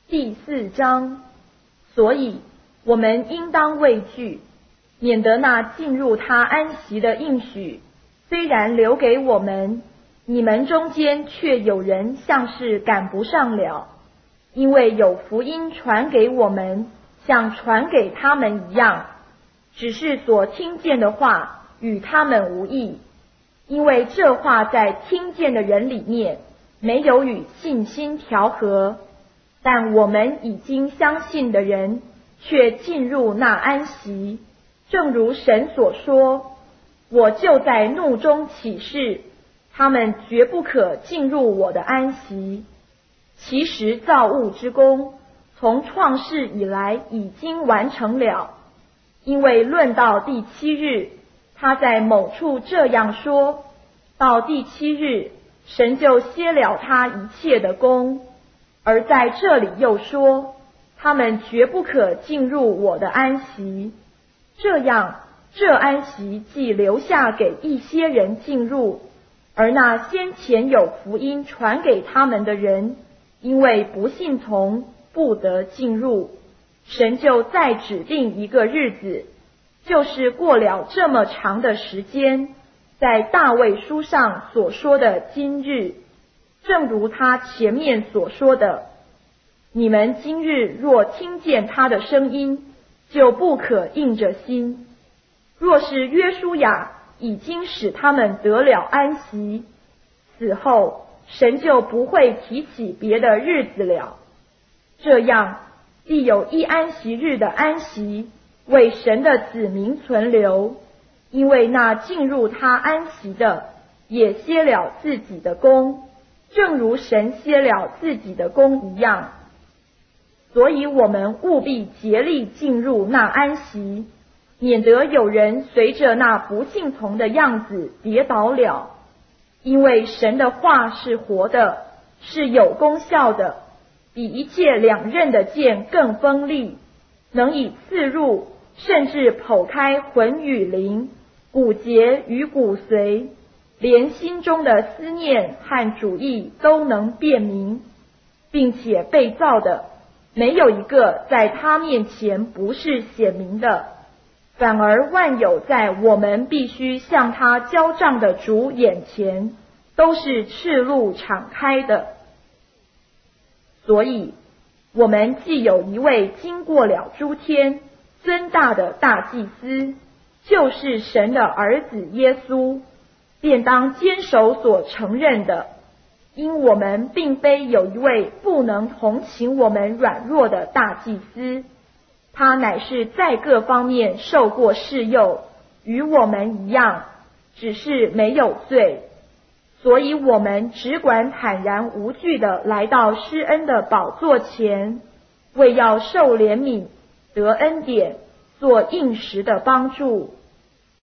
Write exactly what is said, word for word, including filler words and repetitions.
第四章，所以我们应当畏惧，免得那进入他安息的应许，虽然留给我们，你们中间却有人像是赶不上了，因为有福音传给我们，像传给他们一样，只是所听见的话与他们无异，因为这话在听见的人里面没有与信心调和。但我们已经相信的人却进入那安息，正如神所说，我就在怒中起誓，他们绝不可进入我的安息。其实造物之功从创世以来已经完成了，因为论到第七日，他在某处这样说，到第七日，神就歇了他一切的功。而在这里又说，他们绝不可进入我的安息。这样，这安息既留下给一些人进入，而那先前有福音传给他们的人，因为不信从，不得进入，神就再指定一个日子，就是过了这么长的时间，在大卫书上所说的今日，正如他前面所说的，你们今日若听见他的声音，就不可硬着心。若是约书亚已经使他们得了安息，死后神就不会提起别的日子了。这样，必有一安息日的安息为神的子民存留，因为那进入他安息的也歇了自己的功，正如神歇了自己的功一样。所以我们务必竭力进入那安息，免得有人随着那不信从的样子跌倒了。因为神的话是活的，是有功效的，比一切两刃的剑更锋利，能以刺入，甚至剖开魂与灵，骨节与骨髓，连心中的思念和主意都能辨明，并且被造的没有一个在他面前不是显明的，反而万有在我们必须向他交账的主眼前都是赤露敞开的。所以我们既有一位经过了诸天尊大的大祭司，就是神的儿子耶稣，便当坚守所承认的，因我们并非有一位不能同情我们软弱的大祭司，他乃是在各方面受过试诱，与我们一样，只是没有罪。所以我们只管坦然无惧地来到施恩的宝座前，为要受怜悯，得恩典，做应时的帮助。